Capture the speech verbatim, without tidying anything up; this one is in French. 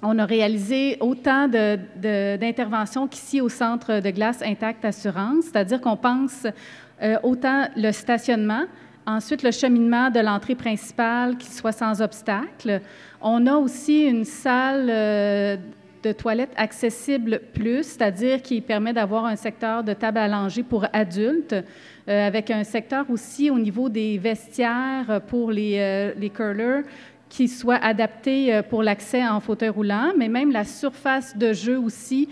On a réalisé autant de, de, d'interventions qu'ici au Centre de glace Intact Assurance, c'est-à-dire qu'on pense euh, autant le stationnement, ensuite le cheminement de l'entrée principale qui soit sans obstacle. On a aussi une salle euh, de toilettes accessible plus, c'est-à-dire qui permet d'avoir un secteur de table à langer pour adultes, euh, avec un secteur aussi au niveau des vestiaires pour les, euh, les curlers, qui soit adapté pour l'accès en fauteuil roulant, mais même la surface de jeu aussi